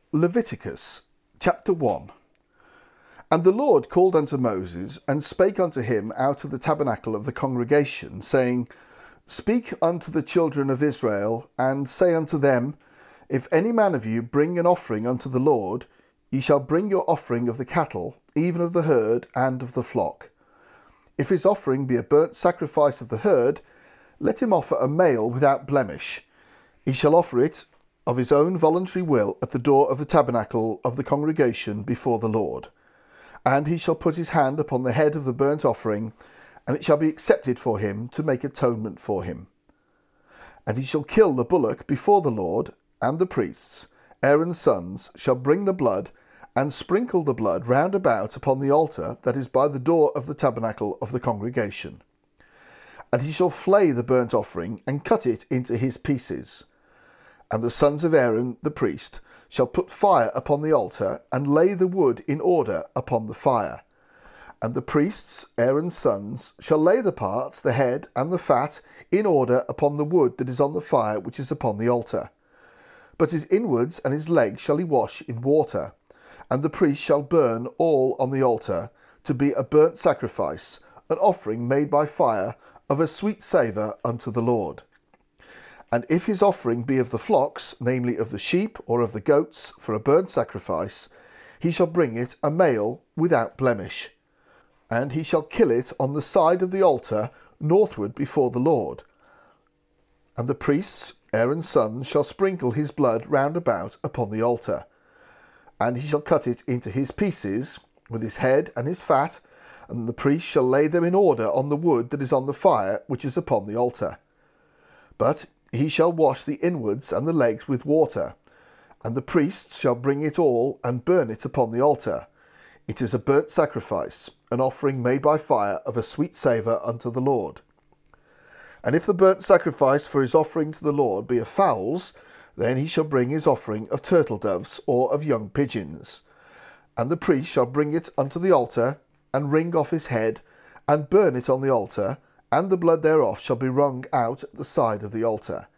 Leviticus chapter 1. And the Lord called unto Moses, and spake unto him out of the tabernacle of the congregation, saying, Speak unto the children of Israel, and say unto them, If any man of you bring an offering unto the Lord, ye shall bring your offering of the cattle, even of the herd and of the flock. If his offering be a burnt sacrifice of the herd, let him offer a male without blemish. He shall offer it of his own voluntary will at the door of the tabernacle of the congregation before the Lord. And he shall put his hand upon the head of the burnt offering, and it shall be accepted for him to make atonement for him. And he shall kill the bullock before the Lord, and the priests, Aaron's sons, shall bring the blood, and sprinkle the blood round about upon the altar that is by the door of the tabernacle of the congregation. And he shall flay the burnt offering, and cut it into his pieces. And the sons of Aaron the priest shall put fire upon the altar, and lay the wood in order upon the fire. And the priests, Aaron's sons, shall lay the parts, the head, and the fat, in order upon the wood that is on the fire which is upon the altar. But his inwards and his legs shall he wash in water, and the priest shall burn all on the altar, to be a burnt sacrifice, an offering made by fire, of a sweet savour unto the Lord. And if his offering be of the flocks, namely of the sheep or of the goats, for a burnt sacrifice, he shall bring it a male without blemish. And he shall kill it on the side of the altar northward before the Lord. And the priests, Aaron's sons, shall sprinkle his blood round about upon the altar. And he shall cut it into his pieces, with his head and his fat, and the priest shall lay them in order on the wood that is on the fire which is upon the altar. But he shall wash the inwards and the legs with water, and the priests shall bring it all and burn it upon the altar. It is a burnt sacrifice, an offering made by fire of a sweet savour unto the Lord. And if the burnt sacrifice for his offering to the Lord be of fowls, then he shall bring his offering of turtle doves or of young pigeons. And the priest shall bring it unto the altar, and wring off his head, and burn it on the altar, and the blood thereof shall be wrung out at the side of the altar.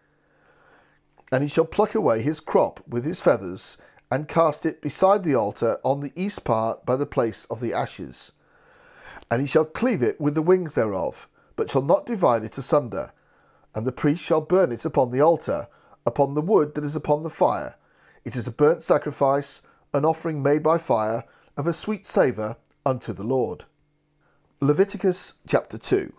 And he shall pluck away his crop with his feathers, and cast it beside the altar on the east part by the place of the ashes. And he shall cleave it with the wings thereof, but shall not divide it asunder. And the priest shall burn it upon the altar, upon the wood that is upon the fire. It is a burnt sacrifice, an offering made by fire, of a sweet savour unto the Lord. Leviticus chapter 2.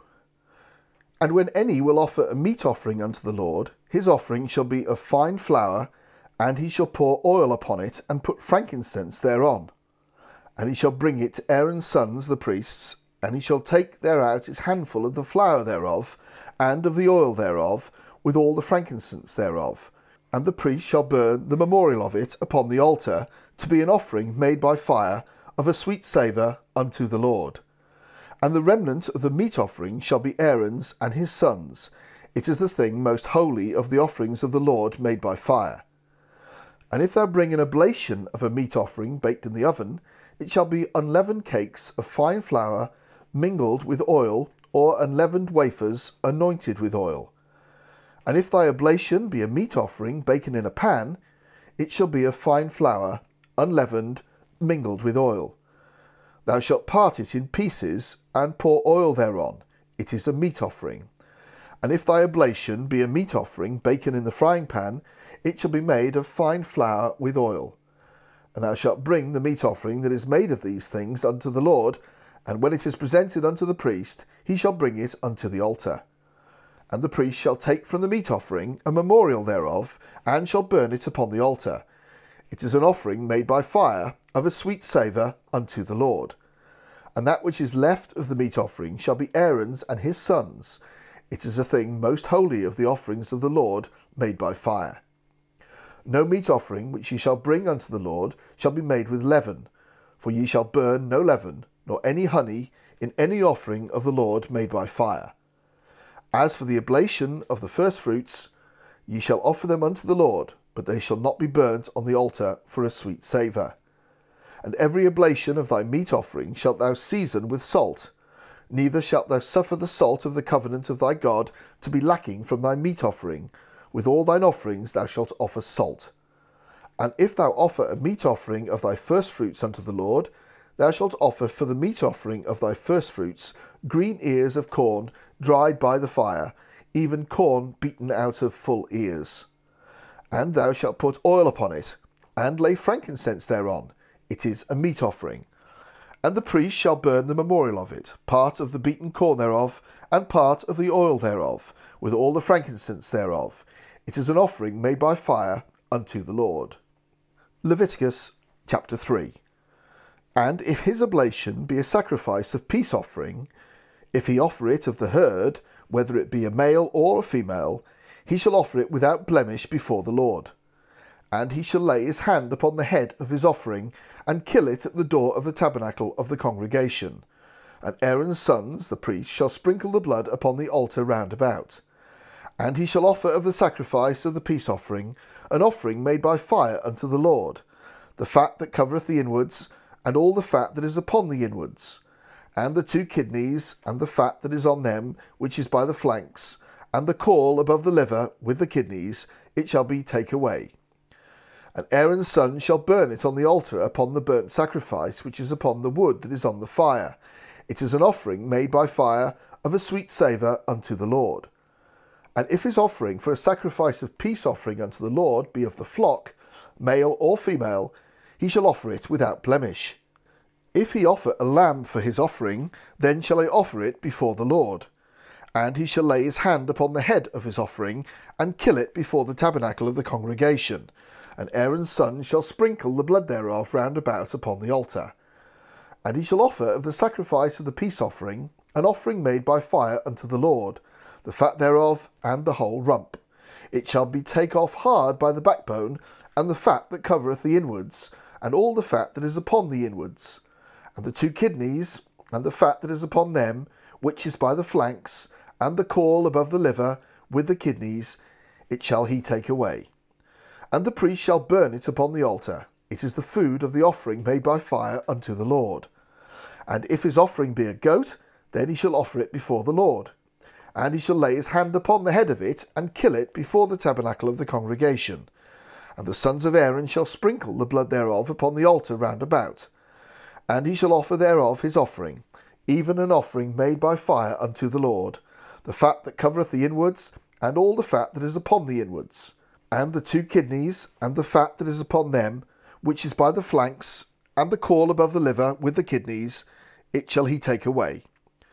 And when any will offer a meat offering unto the Lord, his offering shall be of fine flour, and he shall pour oil upon it, and put frankincense thereon. And he shall bring it to Aaron's sons the priests, and he shall take thereout his handful of the flour thereof, and of the oil thereof, with all the frankincense thereof. And the priest shall burn the memorial of it upon the altar, to be an offering made by fire, of a sweet savour unto the Lord. And the remnant of the meat offering shall be Aaron's and his sons. It is the thing most holy of the offerings of the Lord made by fire. And if thou bring an oblation of a meat offering baked in the oven, it shall be unleavened cakes of fine flour mingled with oil, or unleavened wafers anointed with oil. And if thy oblation be a meat offering baken in a pan, it shall be of fine flour, unleavened, mingled with oil. Thou shalt part it in pieces, and pour oil thereon. It is a meat offering. And if thy oblation be a meat offering baken in the frying pan, it shall be made of fine flour with oil. And thou shalt bring the meat offering that is made of these things unto the Lord, and when it is presented unto the priest, he shall bring it unto the altar. And the priest shall take from the meat offering a memorial thereof, and shall burn it upon the altar. It is an offering made by fire, of a sweet savour unto the Lord. And that which is left of the meat offering shall be Aaron's and his sons. It is a thing most holy of the offerings of the Lord made by fire. No meat offering which ye shall bring unto the Lord shall be made with leaven, for ye shall burn no leaven, nor any honey, in any offering of the Lord made by fire. As for the oblation of the firstfruits, ye shall offer them unto the Lord, but they shall not be burnt on the altar for a sweet savour. And every oblation of thy meat offering shalt thou season with salt. Neither shalt thou suffer the salt of the covenant of thy God to be lacking from thy meat offering. With all thine offerings thou shalt offer salt. And if thou offer a meat offering of thy firstfruits unto the Lord, thou shalt offer for the meat offering of thy firstfruits green ears of corn dried by the fire, even corn beaten out of full ears. And thou shalt put oil upon it, and lay frankincense thereon. It is a meat offering. And the priest shall burn the memorial of it, part of the beaten corn thereof, and part of the oil thereof, with all the frankincense thereof. It is an offering made by fire unto the Lord. Leviticus chapter 3. And if his oblation be a sacrifice of peace offering, if he offer it of the herd, whether it be a male or a female, he shall offer it without blemish before the Lord. And he shall lay his hand upon the head of his offering, and kill it at the door of the tabernacle of the congregation. And Aaron's sons, the priests, shall sprinkle the blood upon the altar round about. And he shall offer of the sacrifice of the peace offering an offering made by fire unto the Lord, the fat that covereth the inwards, and all the fat that is upon the inwards, and the 2 kidneys, and the fat that is on them, which is by the flanks, and the caul above the liver with the kidneys, it shall be take away. And Aaron's son shall burn it on the altar upon the burnt sacrifice which is upon the wood that is on the fire. It is an offering made by fire of a sweet savour unto the Lord. And if his offering for a sacrifice of peace offering unto the Lord be of the flock, male or female, he shall offer it without blemish. If he offer a lamb for his offering, then shall he offer it before the Lord. And he shall lay his hand upon the head of his offering, and kill it before the tabernacle of the congregation. And Aaron's son shall sprinkle the blood thereof round about upon the altar. And he shall offer of the sacrifice of the peace offering an offering made by fire unto the Lord, the fat thereof, and the whole rump. It shall be take off hard by the backbone, and the fat that covereth the inwards, and all the fat that is upon the inwards, and the 2 kidneys, and the fat that is upon them, which is by the flanks, and the caul above the liver, with the kidneys, it shall he take away. And the priest shall burn it upon the altar. It is the food of the offering made by fire unto the Lord. And if his offering be a goat, then he shall offer it before the Lord. And he shall lay his hand upon the head of it, and kill it before the tabernacle of the congregation. And the sons of Aaron shall sprinkle the blood thereof upon the altar round about. And he shall offer thereof his offering, even an offering made by fire unto the Lord, the fat that covereth the inwards, and all the fat that is upon the inwards, and the 2 kidneys, and the fat that is upon them, which is by the flanks, and the caul above the liver with the kidneys, it shall he take away.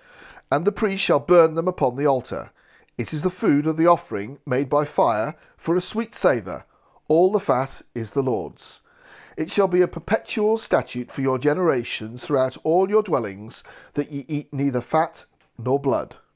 And the priest shall burn them upon the altar. It is the food of the offering made by fire for a sweet savour. All the fat is the Lord's. It shall be a perpetual statute for your generations throughout all your dwellings, that ye eat neither fat nor blood.